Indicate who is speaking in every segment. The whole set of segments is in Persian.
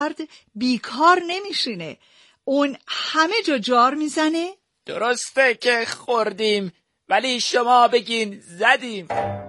Speaker 1: بیکار نمیشینه. اون همه جا جار میزنه.
Speaker 2: درسته که خوردیم، ولی شما بگین زدیم.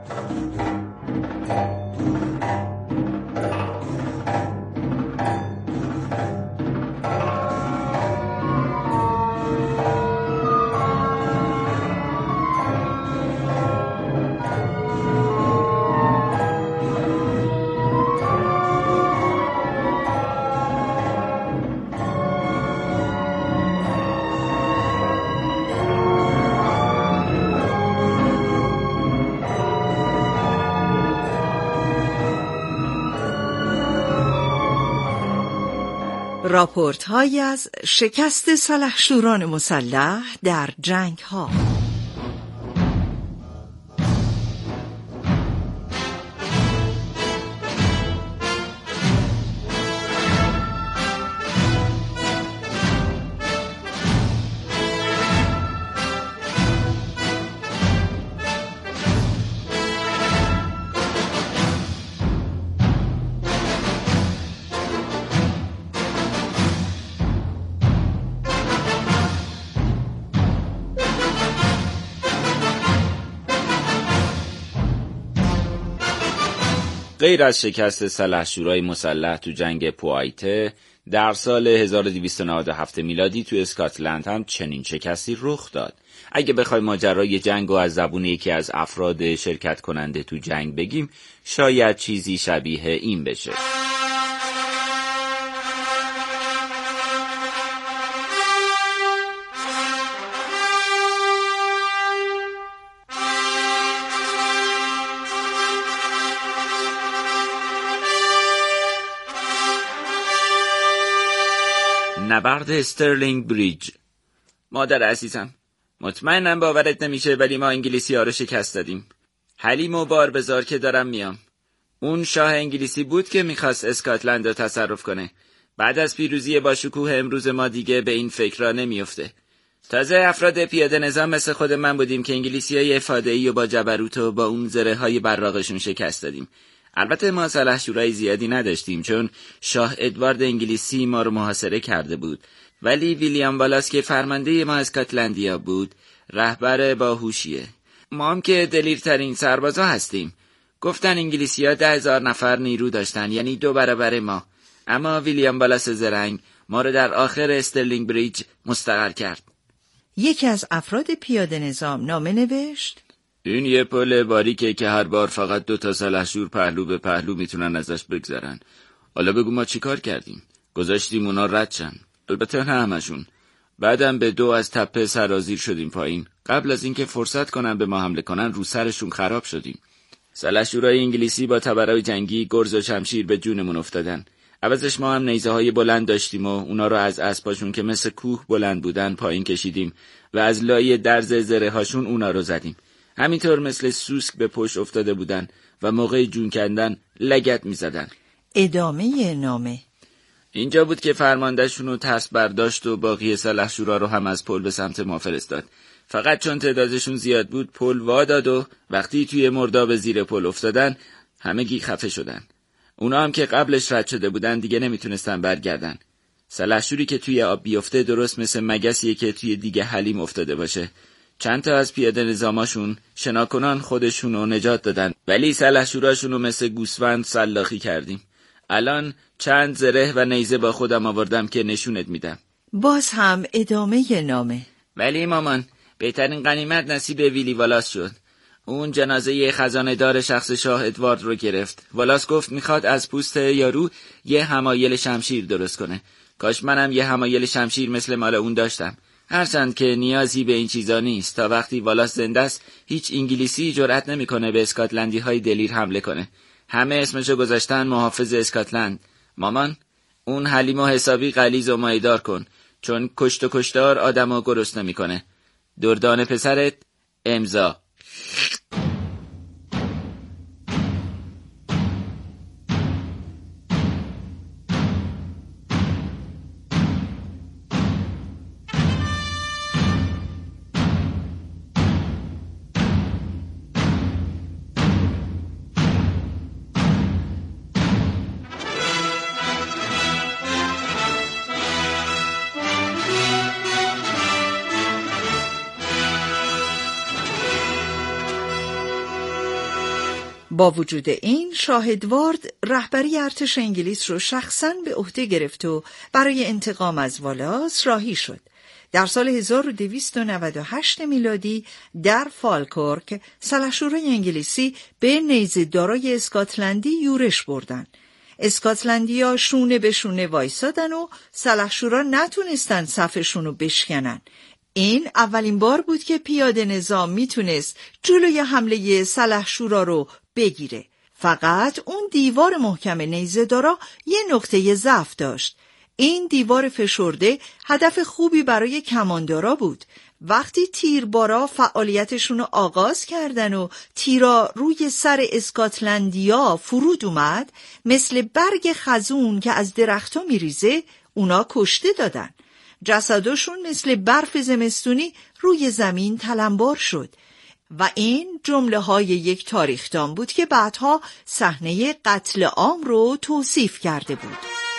Speaker 1: راپورت‌هایی از شکست سلحشوران مسلح در جنگ‌ها.
Speaker 3: غیر از شکست سلحشورای مسلح تو جنگ پوایته، در سال 1297 میلادی تو اسکاتلند هم چنین شکستی رخ داد. اگه بخوایم ماجرای جنگ و از زبون یکی از افراد شرکت کننده تو جنگ بگیم، شاید چیزی شبیه این بشه. نبرد استرلینگ بریج. مادر عزیزم، مطمئنم باورت نمیشه ولی ما انگلیسی ها رو شکست دادیم. حلیم و بار بذار که دارم میام. اون شاه انگلیسی بود که میخواست اسکاتلند رو تصرف کنه. بعد از پیروزی با شکوه امروز ما دیگه به این فکر را نمیفته. تازه افراد پیاده نظام مثل خود من بودیم که انگلیسی های افاده‌ای و با جبروت و با اون زره های براقشون شکست دادیم. البته ما سلحشورای زیادی نداشتیم چون شاه ادوارد انگلیسی ما رو محاصره کرده بود، ولی ویلیام والاس که فرمانده ما اسکاتلندیا بود رهبر باهوشیه. ما هم که دلیرترین سربازا هستیم. گفتن انگلیسی‌ها 10,000 نفر نیرو داشتن، یعنی 2 برابر ما. اما ویلیام والاس زرنگ ما رو در آخر استرلینگ بریج مستقر کرد.
Speaker 1: یکی از افراد پیاده نظام نامه نوشت:
Speaker 3: این یه پل باریکه که هر بار فقط 2 تا سلحشور پهلو به پهلو میتونن ازش بگذرن. حالا بگو ما چی کار کردیم؟ گذاشتیم اونا رد شن. البته نه همشون. بعدم به 2 از تپه سرازیر شدیم پایین. قبل از اینکه فرصت کنن به ما حمله کنن رو سرشون خراب شدیم. سلحشورای انگلیسی با تبرای جنگی گرز و شمشیر به جونمون افتادن. عوضش ما هم نیزه های بلند داشتیم و اونا رو از اسباشون که مثل کوه بلند بودن پایین کشیدیم و از لای درز زره هاشون اونا رو زدیم. همینطور مثل سوسک به پشت افتاده بودن و موقع جون کندن لگد می زدن.
Speaker 1: ادامه نامه.
Speaker 3: اینجا بود که فرماندهشون رو ترس برداشت و باقی سلحشورا رو هم از پل به سمت ما فرستاد. فقط چون تعدادشون زیاد بود پل وا داد و وقتی توی مرداب زیر پل افتادن همگی خفه شدن. اونا هم که قبلش رد شده بودن دیگه نمیتونستن برگردن. سلحشوری که توی آب بیفته درست مثل مگسیه که توی دیگه حلیم افتاده باشه. چند تا از پیاده نظاماشون شناکنان خودشونو نجات دادن، ولی سلحشوراشونو مثل گوسفند سلاخی کردیم. الان چند زره و نیزه با خودم آوردم که نشونت میدم.
Speaker 1: باز هم ادامه نامه.
Speaker 3: ولی مامان، بهترین غنیمت نصیب ویلی والاس شد. اون جنازه خزانه دار شخص شاه ادوارد رو گرفت. والاس گفت میخواد از پوست یارو یه حمایل شمشیر درست کنه. کاش منم یه حمایل شمشیر مثل مال اون داشتم. هرچند که نیازی به این چیزا نیست. تا وقتی والاس زنده است هیچ انگلیسی جرئت نمیکنه به اسکاتلندی های دلیر حمله کنه. همه اسمشو گذاشتن محافظ اسکاتلند. مامان، اون حلیمو حسابی غلیظ و مایدار کن، چون کشت و کشتار آدمو گرسنه میکنه. دردان پسرت، امضا.
Speaker 1: با وجود این شاه ادوارد رهبری ارتش انگلیس رو شخصاً به عهده گرفت و برای انتقام از والاس راهی شد. در سال 1298 میلادی در فالکورک سلحشورای انگلیسی به نیزه‌دارای اسکاتلندی یورش بردن. اسکاتلندی‌ها شونه به شونه وایسادن و سلحشورا نتونستن صفشون رو بشکنن. این اولین بار بود که پیاده نظام میتونست جلوی حمله سلحشورا رو بگیره. فقط اون دیوار محکم نیزه‌دارا یه نقطه ضعف داشت. این دیوار فشرده هدف خوبی برای کماندارا بود. وقتی تیربارا فعالیتشون رو آغاز کردن و تیرا روی سر اسکاتلندیا فرود اومد، مثل برگ خزون که از درخت‌ها میریزه، اونا کشته دادن. جسداشون مثل برف زمستونی روی زمین تلمبار شد. و این جمله‌های یک تاریخدان بود که بعدها صحنه قتل عام رو توصیف کرده بود.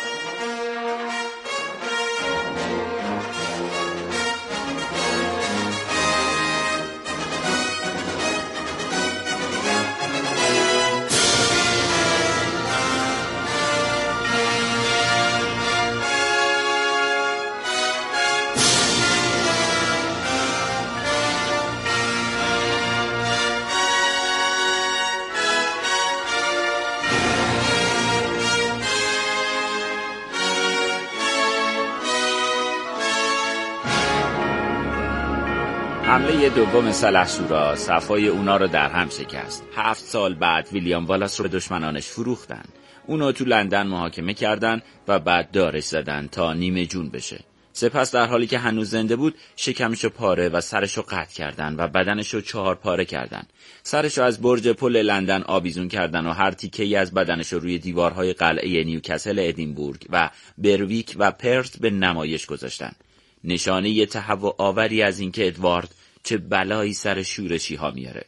Speaker 3: حمله دوم سلحشورا صفای اونا رو در هم شکست. 7 سال بعد ویلیام والاس رو به دشمنانش فروختن. اونو تو لندن محاکمه کردن و بعد دارش زدن تا نیمه جون بشه. سپس در حالی که هنوز زنده بود شکمشو پاره و سرشو قطع کردن و بدنشو 4 پاره کردن. سرشو از برج پل لندن آویزون کردن و هر تیکه‌ای از بدنشو روی دیوارهای قلعه نیوکاسل ادینبورگ و برویک و پرت به نمایش گذاشتن. نشانه تهوع آوری از اینکه ادوارد چه بلایی سر شورشی ها میاره.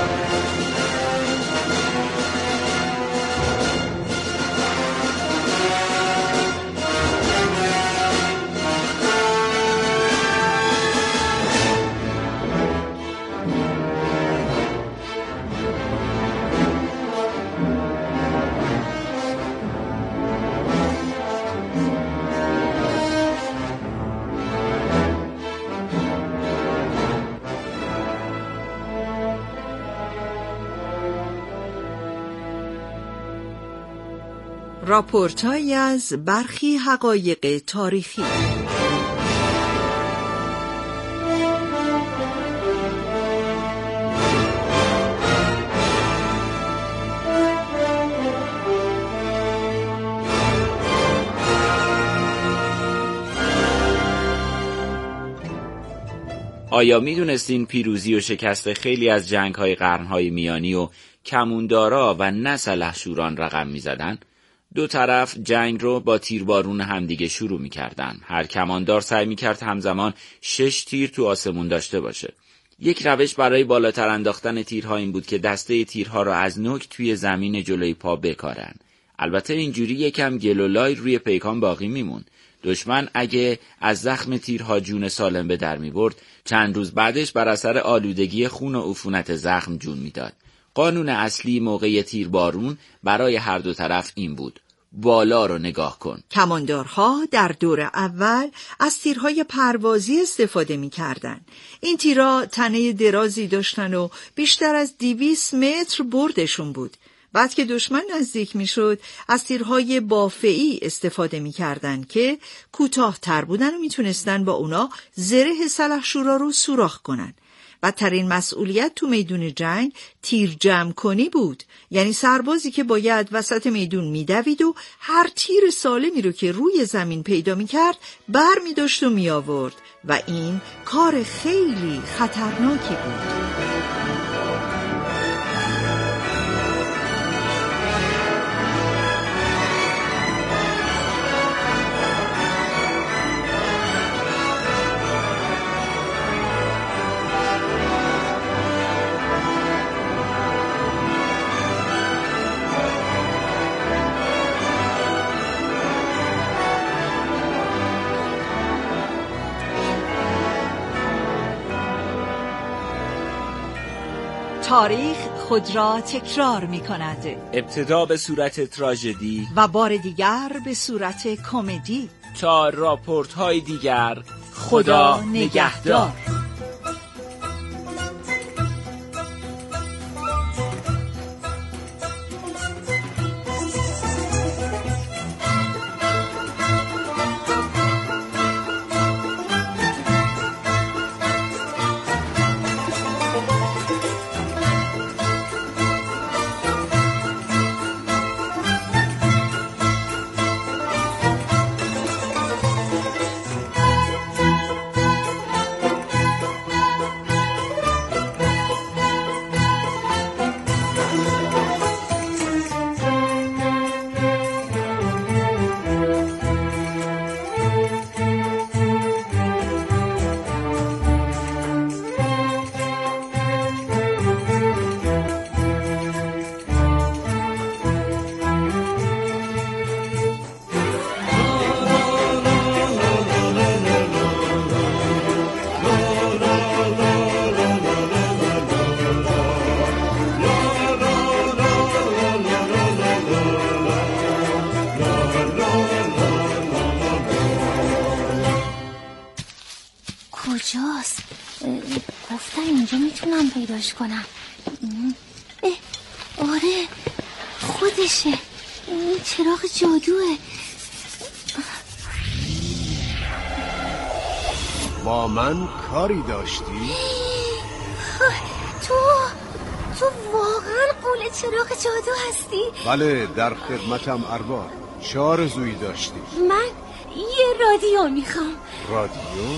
Speaker 1: راپورتایی از برخی حقایق تاریخی.
Speaker 3: آیا میدونستین پیروزی و شکست خیلی از جنگ‌های قرن‌های میانی و کموندارا و نه سلحشوران رقم می‌زدن؟ دو طرف جنگ رو با تیربارون همدیگه شروع می‌کردن. هر کماندار سعی می‌کرد همزمان 6 تیر تو آسمون داشته باشه. یک روش برای بالاتر انداختن تیرها این بود که دسته تیرها رو از نوک توی زمین جلوی پا بکارن. البته اینجوری یکم گلولای روی پیکان باقی میمون. دشمن اگه از زخم تیرها جون سالم به در می‌برد، چند روز بعدش بر اثر آلودگی خون و عفونت زخم جون میداد. قانون اصلی موقع تیربارون برای هر دو طرف این بود: بالا رو نگاه کن.
Speaker 1: کماندارها در دور اول از تیرهای پروازی استفاده می کردن. این تیرها تنه درازی داشتن و بیشتر از 200 متر بردشون بود. بعد که دشمن نزدیک می شد از تیرهای بافعی استفاده می کردن که کوتاه تر بودن و می تونستن با اونا زره سلحشورا رو سوراخ کنن. بدترین مسئولیت تو میدون جنگ تیر جمع کنی بود. یعنی سربازی که باید وسط میدون میدوید و هر تیر سالمی رو که روی زمین پیدا میکرد بر میداشت و میآورد و این کار خیلی خطرناکی بود. تاریخ خود را تکرار می کند.
Speaker 3: ابتدا به صورت تراژدی
Speaker 1: و بار دیگر به صورت کمدی.
Speaker 3: تا راپورت های دیگر.
Speaker 1: خدا نگهدار.
Speaker 4: کجاست؟ گفتن اینجا میتونم پیداش کنم. آره خودشه، این چراغ جادوه.
Speaker 5: با من کاری داشتی؟
Speaker 4: تو واقعا قول چراغ جادو هستی؟
Speaker 5: بله در خدمتم ارباب. چه آرزویی داشتی؟
Speaker 4: من یه رادیو میخوام.
Speaker 5: رادیو؟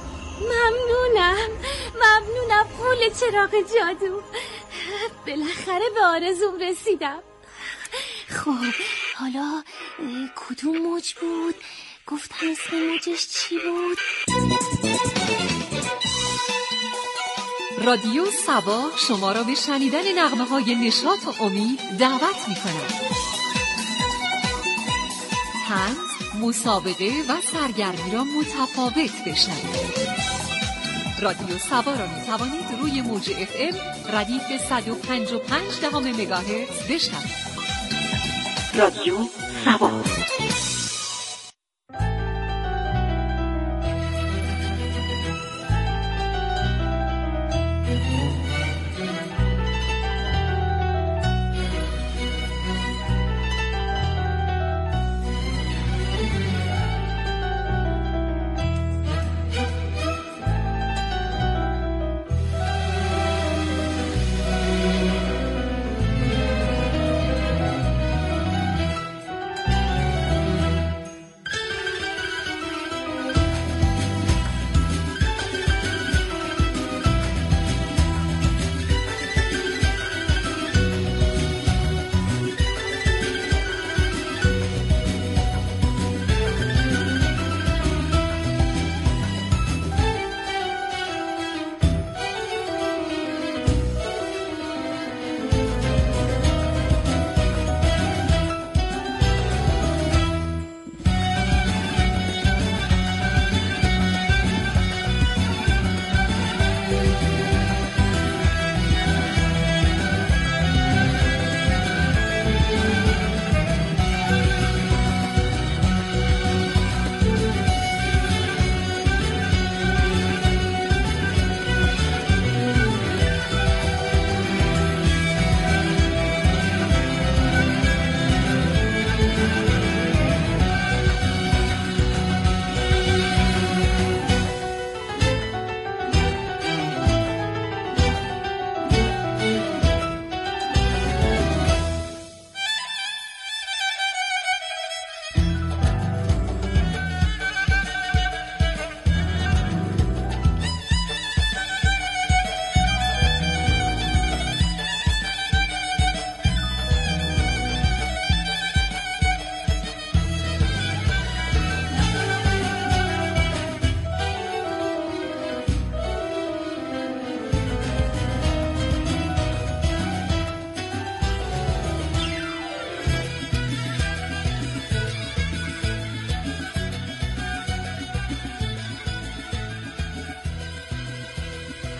Speaker 4: ممنونم قول چراغ جادو. بالاخره به آرزوم رسیدم. خب حالا کدوم موج بود؟ گفتم اسم موجش چی بود؟
Speaker 6: رادیو سبا شما را به شنیدن نغمه‌های نشاط و امید دعوت می‌کند. طنز، مسابقه و سرگرمی را متفاوت بشنوید. رادیو سبا را می‌توانید روی موج FM ردیف 105.5 مگاهرتز بشنوید. رادیو سبا.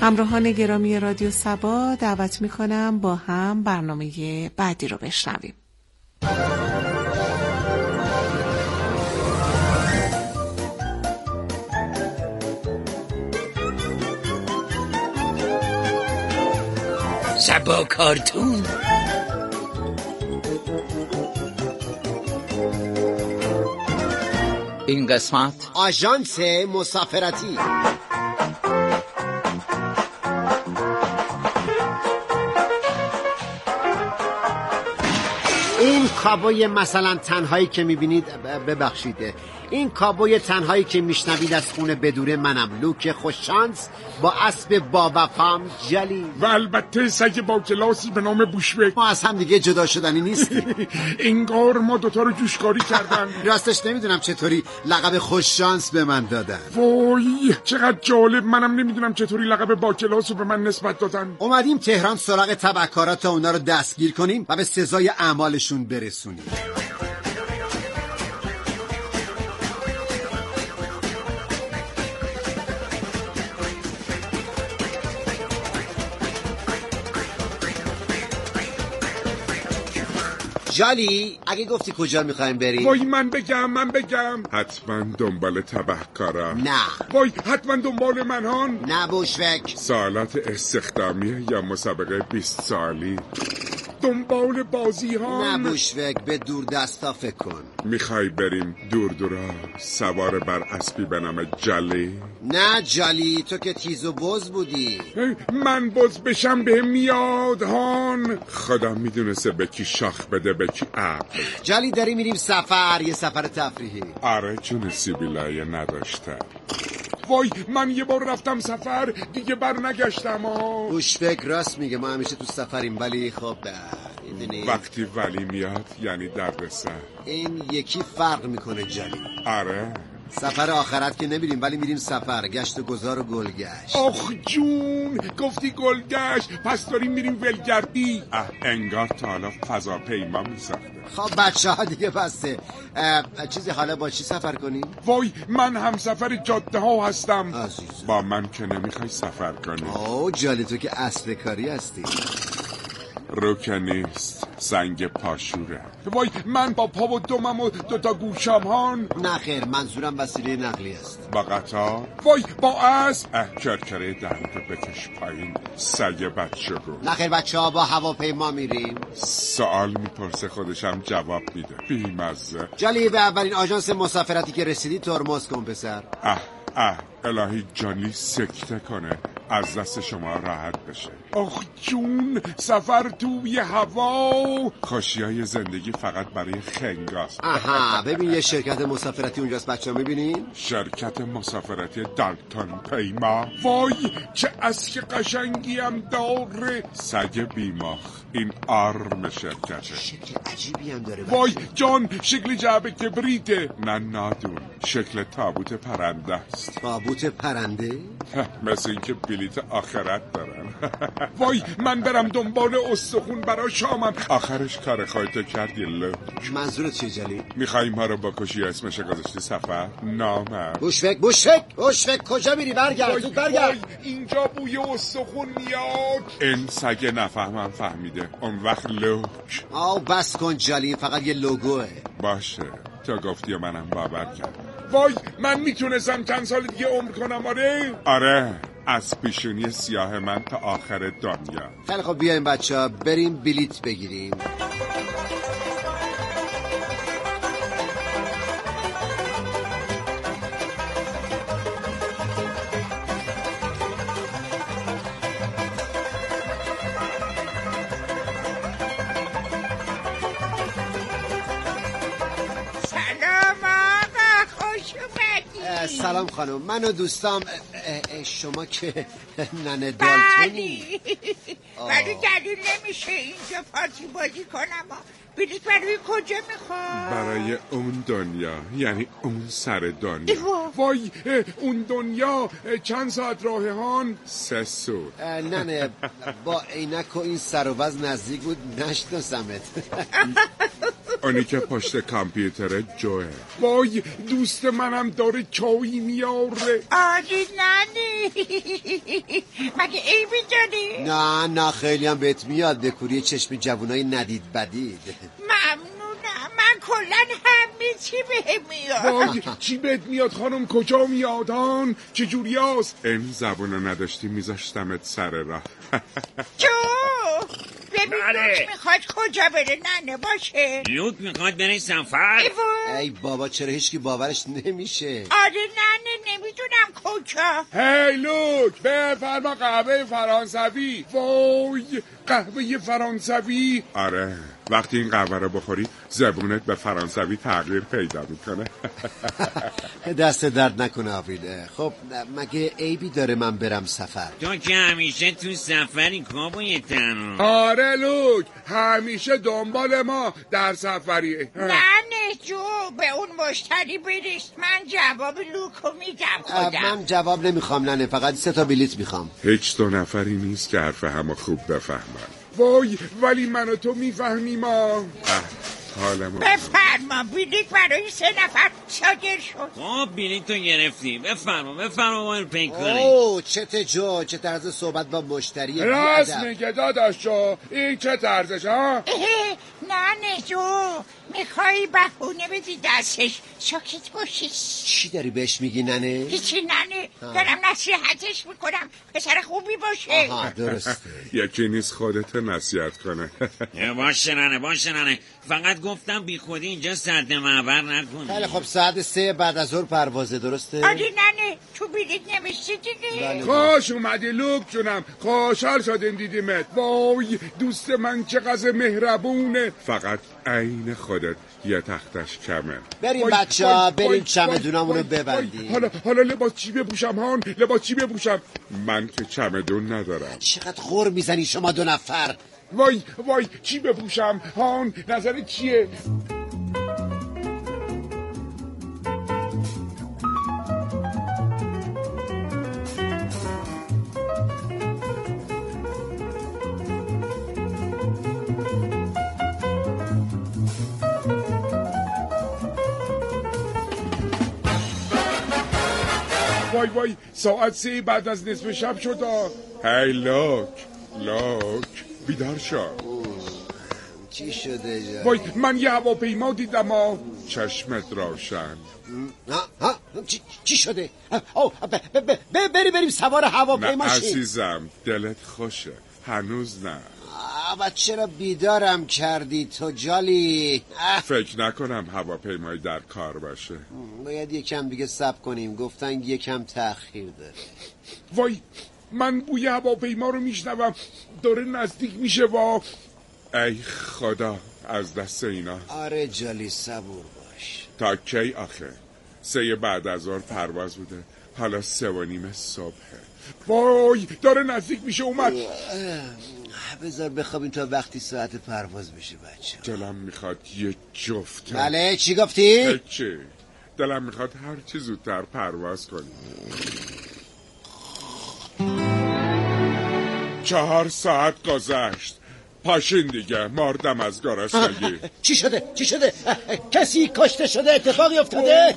Speaker 7: همراهان گرامی رادیو صبا دعوت میکنم با هم برنامه بعدی رو بشنویم.
Speaker 2: صبا کارتون. این قسمت
Speaker 5: آژانس مسافرتی. این کابوی مثلا تنهایی که میبینید، ببخشید، این کابوی تنهایی که میشنوید از خونه بدوره منم، لوک خوششانس با اسب با وفام جلی
Speaker 8: و البته سگ با کلاسی به نام بوشبک.
Speaker 5: ما از هم دیگه جدا شدنی نیستیم.
Speaker 8: انگار ما دوتا رو جوشکاری کردن.
Speaker 5: راستش نمیدونم چطوری لقب خوششانس به من دادن.
Speaker 8: وای چقدر جالب، منم نمیدونم چطوری لقب با کلاس رو به من نسبت دادن.
Speaker 5: اومدیم تهران سراغ تبهکارا تا اونا رو دستگیر کنیم و به سزای اعمالشون برسونیم. جالی اگه گفتی کجا میخوایم بریم؟
Speaker 8: وای من بگم حتما دنبال تبهکارا.
Speaker 5: نه.
Speaker 8: وای حتما دنبال منهان.
Speaker 5: نه بوشوک.
Speaker 8: سوالات استخدامیه یا مسابقه 20 سالی؟ دنبال بازی ها؟
Speaker 5: نه بوشوک، به دور دستا فکر کن.
Speaker 8: میخوای بریم دور سوار بر اسبی به نام جلی؟
Speaker 5: نه جالی، تو که تیز و بز بودی.
Speaker 8: من بز بشم به میاد هان. خدا میدونسته به کی شاخ بده به کی عقل.
Speaker 5: جالی داری میریم سفر، یه سفر تفریحی.
Speaker 8: آره چون سیبیلایه نداشته. وای من یه بار رفتم سفر دیگه بر نگشتم.
Speaker 5: بوشوک راست میگه، ما همیشه تو سفریم، ولی خب
Speaker 8: وقتی ولی میاد یعنی دردسر.
Speaker 5: این یکی فرق میکنه جالی.
Speaker 8: آره
Speaker 5: سفر آخرت که نمیریم، ولی میریم سفر گشت و گذار و گلگشت.
Speaker 8: آخ جون گفتی گلگشت، پس داریم میریم ولگردی. انگار تا حالا فضاپیما میساخته.
Speaker 5: خب بچه ها دیگه بسته. چیزی حالا با چی سفر کنیم؟
Speaker 8: وای من هم سفر جاده ها هستم.
Speaker 5: عزیزم
Speaker 8: با من که نمیخوای سفر کنی.
Speaker 5: جالی تو که اصل کاری هستی.
Speaker 8: رو که نیست، سنگ پاشوره. وای من با پا و دمم و دوتا گوشم هان.
Speaker 5: نه خیر، منظورم وسیله نقلی است.
Speaker 8: با قطار؟ وای با اسب. کرکره دهنتو بکش پایین سگ بچه رو.
Speaker 5: نه خیر بچه ها، با هواپیما میریم.
Speaker 8: سوال میپرسه خودشم جواب میده، بیمزه.
Speaker 5: جالی به اولین آژانس مسافرتی که رسیدی ترمز کن پسر.
Speaker 8: الهی جالی سکته کنه، از دست شما راحت بشه. آخ جون سفر توی هوا. خوشیای زندگی فقط برای خنگاست.
Speaker 5: آها ببین یه شرکت مسافرتی اونجاست بچه ها، میبینین؟
Speaker 8: شرکت مسافرتی دالتون پیما. وای چه اسک قشنگی هم داره. سگ بیماخ، این آرم شرکته.
Speaker 5: شکل عجیبی هم داره.
Speaker 8: وای جان شکل جعبه کبریته. نه نادون، شکل تابوت پرنده است.
Speaker 5: تابوت پرنده؟
Speaker 8: مثل این که بلیت آخرت دارن. وای من برم دنبال استخون برای شامم. آخرش کار خواهیتو کردی لوک.
Speaker 5: منظورت چیه جلی؟
Speaker 8: میخوایی ما رو بکشی اسمش گذاشتی سفر؟ نامه
Speaker 5: بوشوک کجا میری؟ برگرد برگرد.
Speaker 8: اینجا بوی استخون میاد. این سگ نفهمم فهمیده اون وقت لوک.
Speaker 5: بس کن جلی، فقط یه لوگوه.
Speaker 8: باشه تا گفتی و منم باور کردم. وای من میتونستم چند سال دیگه عمر کنم. آره از پیشونی سیاه من تا آخر دنیا.
Speaker 5: خیلی خب بیایم بچه ها بریم بلیت بگیریم. سلام خانم، من و دوستام. شما که ننه دالتونی؟
Speaker 9: ولی دلیل نمیشه اینجا پارتی بازی کنم. بلیط برای کجا میخواد؟
Speaker 8: برای اون دنیا، یعنی اون سر دنیا. وای اون دنیا چند ساعت راه هان؟ 3 ساعت.
Speaker 5: نه با عینک و این سر و وز نزدیک بود، نشناسمت.
Speaker 8: اونی که پشت کامپیوتر جوه. وای دوست منم داره چایی میاره.
Speaker 9: آری ننی مگه عیبی داری؟
Speaker 5: نه خیلی هم بهت میاد به کوری چشم جوانای ندید بدید.
Speaker 9: ممنونم، من کلن همه چی بهم میاد.
Speaker 8: وای چی بهت میاد خانم؟ کجا میاد هان؟ چجوری هست؟ این زبونو نداشتی میذاشتمت سر راه.
Speaker 9: جو ببین لوک میخواد کجا بره ننه باشه.
Speaker 3: لوک میخواد بره سفر؟
Speaker 5: ای بابا چرا هیچکی باورش نمیشه؟
Speaker 9: آره ننه نمیدونم کجا.
Speaker 8: هی لوک بفرما قهوه فرانسوی. وای قهوه فرانسوی. آره وقتی این قهوه رو بخوری زبونت به فرانسوی تغییر پیدا میکنه.
Speaker 5: دست درد نکنه آویله. خب مگه عیبی داره من برم سفر؟
Speaker 3: تو که همیشه تو سفری کابوی تنو.
Speaker 8: آره لوک همیشه دنبال ما در سفری.
Speaker 9: نه جو به اون مشتری بریست، من جواب لوکو میدم خودم.
Speaker 5: من جواب نمیخوام ننه، فقط 3 بلیت میخوام.
Speaker 8: هیچ 2 نفری نیست که حرف همو خوب بفهمن. وای ولی من و تو میفهمیم ما. حالمون
Speaker 9: بفرما بلیط برای 3 نفر صادر شد.
Speaker 3: بلیط رو گرفتی. بفرما باید پی کنی.
Speaker 5: اوه چته جو، چه طرز صحبت با مشتری
Speaker 8: راست میگه داداش جو. این چه طرزش ها؟
Speaker 9: نه جو میخوایی بهونه بدی دستش ساکت باشی.
Speaker 5: چی داری بهش میگی ننه؟
Speaker 9: هیچی ننه دارم نصیحتش میکنم پسر خوبی باشه.
Speaker 5: آها درسته.
Speaker 8: یکی نیست خودت نصیحت کنه.
Speaker 3: باشه ننه فقط گفتم بی خودی اینجا سرد معبر نکنی.
Speaker 5: خیلی خب ساعت 3 بعد از ظهر پروازه درسته؟
Speaker 9: آره ننه تو بلیط نوشتی دیگه.
Speaker 8: خوش اومدی لوک جونم، خوشحال شدیم دیدیمت. وای دوست من چقدر مهربونه. فقط عین خودت یه تختش کمه.
Speaker 5: بریم بچه‌ها بریم چمدونامونو ببندیم.
Speaker 8: حالا لباس چی بپوشم هان؟ لباس چی بپوشم؟ من که چمدون ندارم.
Speaker 5: چقدر خور میزنی شما 2 نفر؟
Speaker 8: وای چی بپوشم هان؟ نظرت چیه؟ وای ساعت 3 بعد از نصف شب شد. هی لوک بیدار شو.
Speaker 5: چی شده جا؟
Speaker 8: وای من یه هواپیما دیدم. چشمت روشن.
Speaker 5: چی شده؟ بریم سوار هواپیما شیم.
Speaker 8: نه عزیزم دلت خوشه هنوز نه.
Speaker 5: و چرا بیدارم کردی تو جالی؟
Speaker 8: فکر نکنم هواپیمای در کار باشه.
Speaker 5: باید یکم دیگه صبر کنیم، گفتن یکم تأخیر داره.
Speaker 8: وای من بوی هواپیما رو میشنوم داره نزدیک میشه. ای خدا از دست اینا.
Speaker 5: آره جالی صبور باش.
Speaker 8: تا کی آخه؟ 3 بعد از ظهر پرواز بوده، حالا 3:30 صبحه. وای داره نزدیک میشه. اومد.
Speaker 5: بذار بخوابیم تا وقتی ساعت پرواز بشه بچه.
Speaker 8: دلم میخواد یه جفت.
Speaker 5: بله چی گفتی؟
Speaker 8: چی؟ دلم میخواد هر چی زودتر پرواز کنیم. 4 ساعت گذشت. پاشین دیگه مردم از گرسنگی.
Speaker 5: چی شده؟ کسی کشته شده؟ اتفاقی افتاده؟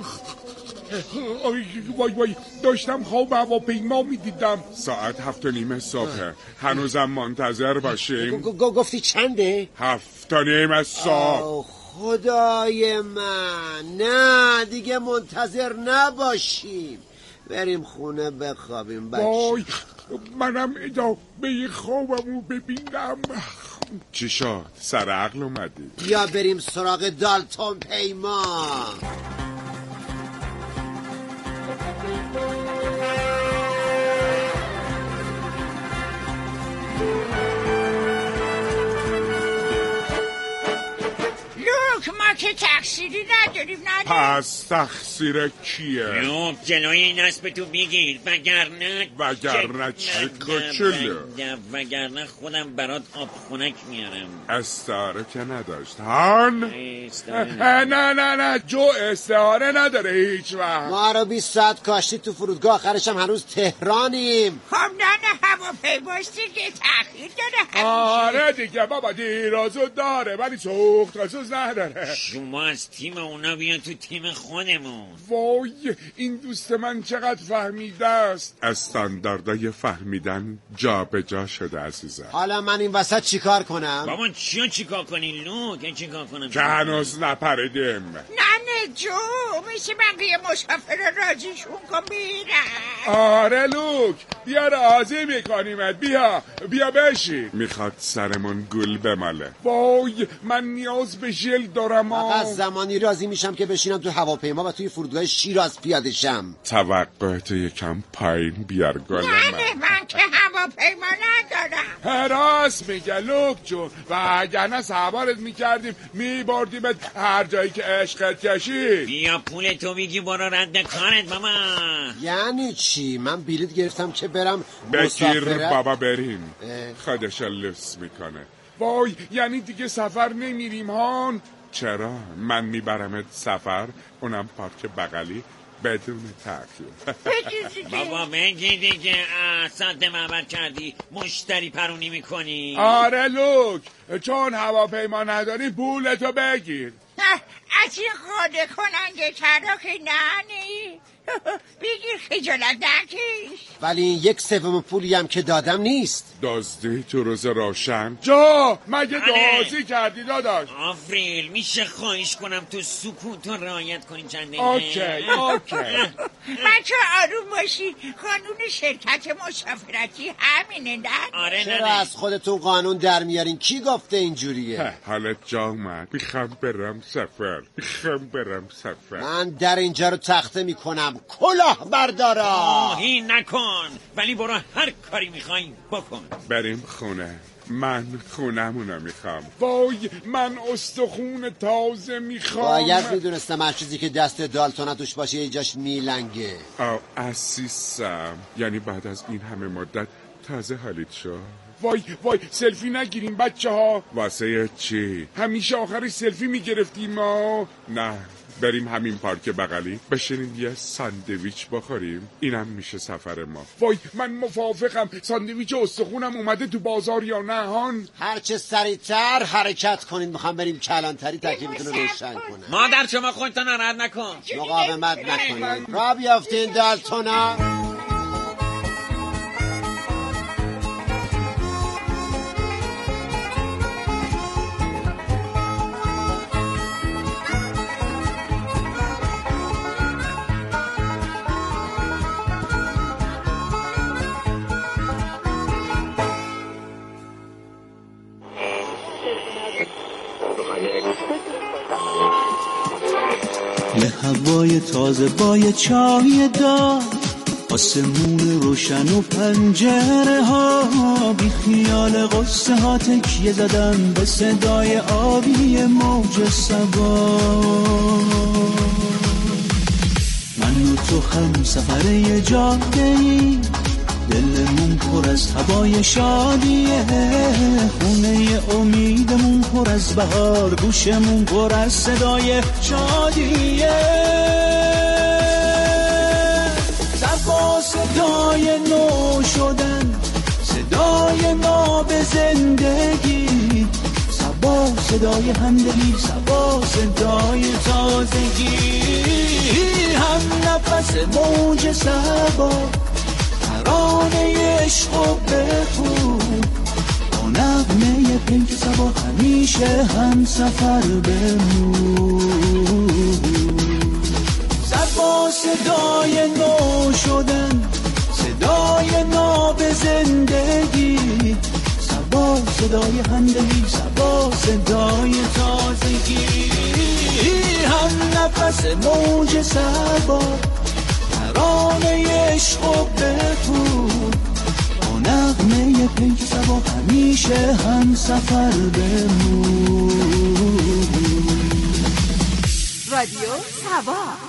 Speaker 8: وای داشتم خواب هواپیما میدیدم. ساعت 7:30 صبح. هنوزم منتظر باشیم.
Speaker 5: گفتی چنده؟
Speaker 8: 7:30 صبح.
Speaker 5: خدای من نه دیگه منتظر نباشیم، بریم خونه بخوابیم بچه.
Speaker 8: وای منم ادامه خوابمو ببینم. چی شد؟ سر عقل اومدی؟
Speaker 5: یا بریم سراغ دالتون پیما.
Speaker 9: لوک ما که تقصیری نداریم ننه.
Speaker 8: پس تقصیر کیه؟
Speaker 3: لوک جلوی این اسب تو بگیر وگرنه
Speaker 8: چه کوچولو؟
Speaker 3: وگرنه خودم برات آب خنک میارم.
Speaker 8: استعاره که نداشت هان؟ نه جو استعاره نداره هیچ وقت.
Speaker 5: ما رو 20 ساعت کاشتی تو فرودگاه، آخرش هم هنوز تهرانیم.
Speaker 9: خب نه هواپیماش دیگه تأخیر داره.
Speaker 8: آره دیگه بابا دیرازو داره ولی سوخت‌سوز نداره.
Speaker 3: شما از تیم اونا بیان تو تیم خودمون.
Speaker 8: وای این دوست من چقدر فهمیده است. استانداردهای فهمیدن جا به جا شده عزیزم.
Speaker 5: حالا من این وسط چیکار کنم؟
Speaker 3: بابا چیکار کنی لوک؟ چیکار کنم؟
Speaker 8: که هنوز نپریدیم.
Speaker 9: نه جو میشه بقیه مسافر راضیشون کن بیرن.
Speaker 8: آره لوک بیا راضی میکنیمت. بیا بشی. میخواد سرمون گل بماله. وای من نیاز به ژل دارم.
Speaker 5: فقط زمانی راضی میشم که بشینم تو هواپیما و توی فرودگاه شیراز پیاده شم.
Speaker 8: توقعت یکم پایین بیار گل
Speaker 9: من که هواپیما ندارم.
Speaker 8: راست میگه لوک جون و اگر سوارت میکردیم میبردیمت هر جایی که عشقت کشید.
Speaker 3: بیا پول تو بگی برو رد کارت بابا.
Speaker 5: یعنی چی؟ من بلیط گرفتم که برم
Speaker 8: بگیر بابا بریم. خودش لفظ میکنه. وای یعنی دیگه سفر نمیریم هان؟ چرا؟ من میبرمت سفر اونم پارک بغلی بدون تأخیر.
Speaker 3: بابا بگی دیگه ساعت معبد کردی مشتری پرونی میکنی.
Speaker 8: آره لوک چون هواپیما نداری پولتو بگیر.
Speaker 9: از این خاده کننده چرا که ننی بگیر خجالت نکش.
Speaker 5: ولی این 1/3 پولی هم که دادم نیست.
Speaker 8: دزدی تو روز روشن. جا مگه دزدی کردی داداش؟
Speaker 3: آفریل میشه خواهش کنم تو سکوتو رعایت کنی چند دقیقه؟
Speaker 8: اوکی
Speaker 9: بچه آروم باشی. قانون شرکت مسافرتی همینه نه؟
Speaker 3: آره
Speaker 5: چرا از خودتون قانون در میارین؟ کی گفته اینجوریه؟
Speaker 8: حالت جا اومد. میخوام برم سفر.
Speaker 5: من در اینجا رو تخته میکنم. کلاه بردارا.
Speaker 3: این نکن ولی برو هر کاری میخوای بکن.
Speaker 8: بریم خونه. من خونمونو میخوام. وای من استخون تازه میخوام.
Speaker 5: باید میدونستم هر چیزی که دست دالتونا توش باشه یه جاش میلنگه.
Speaker 8: عزیزم یعنی بعد از این همه مدت تازه حالیت شد. وای سلفی نگیریم بچه ها. واسه چی؟ همیشه آخرش سلفی میگرفتیم ما. نه بریم همین پارک بغلی بشینیم یه ساندویچ بخوریم. اینم میشه سفر ما. وای من موافقم. ساندویچ استخونم اومده تو بازار یا نه هان؟
Speaker 5: هرچه سریعتر حرکت کنین. میخوام بریم کلانتری تکلیفتون رو روشن کنم.
Speaker 3: مادر شما خودتو ناراحت نکن.
Speaker 5: مقاومت نکنین. راه بیافتین دالتونا.
Speaker 10: یه هوای تازه با یه چای دار، آسمون روشن و پنجره ها، بی خیال قصه ها تکیه زدن به صدای آبی موج صبا. من و تو هم سفر یه جاده‌ای، دلمون پر از هوای شادیه، خونه امیدمون پر از بهار، گوشمون پر از صدای شادیه. صبا صدای نو شدن، صدای ناب زندگی، صبا صدای همدلی، صبا صدای تازگی، هم نفس موج صبا، ترانه عشق و بخون، با نغمه پیک صبا همیشه هم سفر بمون. صبا صدای نو شدن، صدای ناب زندگی، صبا صدای همدلی، صبا صدای تازگی، هم نفس موج صبا، ترانه عشق و بخون، با نغمه پیک صبا همیشه هم سفر بمون.
Speaker 7: رادیو سبا.